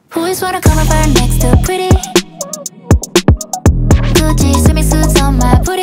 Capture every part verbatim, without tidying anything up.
Who is wanna come over next to pretty? Gucci swimming suits on my booty.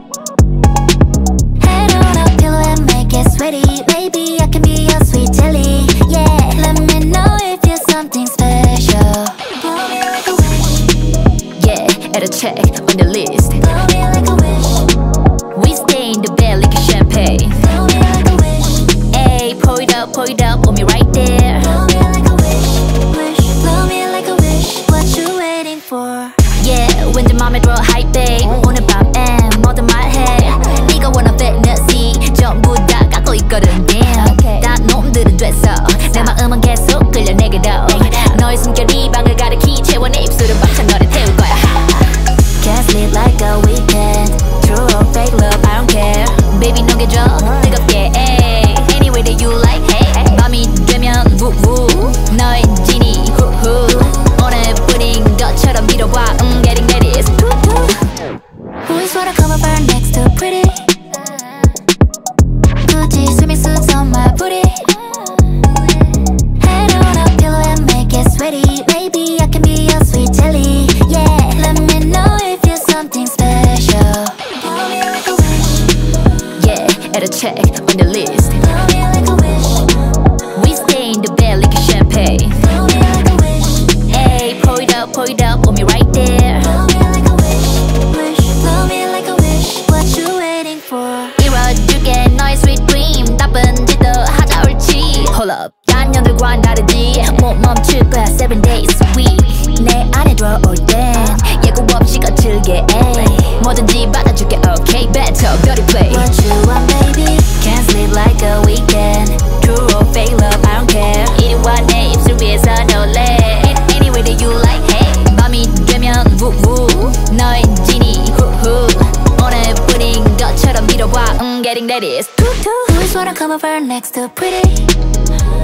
Head on a pillow and make it sweaty. Baby, I can be your sweet jelly. Yeah, let me know if you're something special. Blow me like a wish. Yeah, add a check on the list. Blow me like a wish. We stay in the bed like a champagne. Blow me like a wish. Ayy, pour it up, pour it up on me right there. Blow me like a wish, wish. Blow me like a wish. What you waiting for? Yeah, 왠지 맘에 들어 high babe. 오늘 밤엔 뭐든 말해. 네가 원한 fantasy 전부 다 갖고 있거든 damn. 다 놈들은 됐어. 내 마음은 계속 끌려 내게로. 너의 숨결이 방을 가리키 채워 내 입술은 벅찬 너를 태울 거야. Can't sleep like a weekend. True or fake love, I don't care. Baby 녹여줘 뜨겁게 ayy. Any way that you like hey. 밤이 되면 woo 너의 지니 후후. 오늘 뿌린 것처럼 밀어봐. 음, getting that is Who is wanna come over next to pretty? Gucci swimming suits on my booty. Head on a pillow and make it sweaty. Baby, I can be your sweet jelly. Yeah, let me know if you're something special. Blow me like a wish. yeah, add a check on the list. Blow me like a wish. We stay in the bed like a champagne. Blow me like a wish. Ayy, pour it up, pour it up on me right there. Blow me like a wish, wish. Blow me like a wish. What you waiting for? 이뤄줄게 너의 sweet dream. 나쁜 짓도 하자 옳지. Hold up, 딴 년들과는 다르지. 못 멈출 거야 seven days a week. 내 안에 들어올 땐 예고 없이 거칠게 ayy. 뭐든지 받아줄게 okay. Better dirty play. What you want, baby? Can't sleep like a weekend. True or fake love, I don't care. 이리와 내 입술 위에서 놀래. Any way that you like hey. 밤이 되면 woo 너의 지니 후후. 오늘 뿌린 것처럼 밀어봐. 음, getting that is Who is wanna come over next to pretty?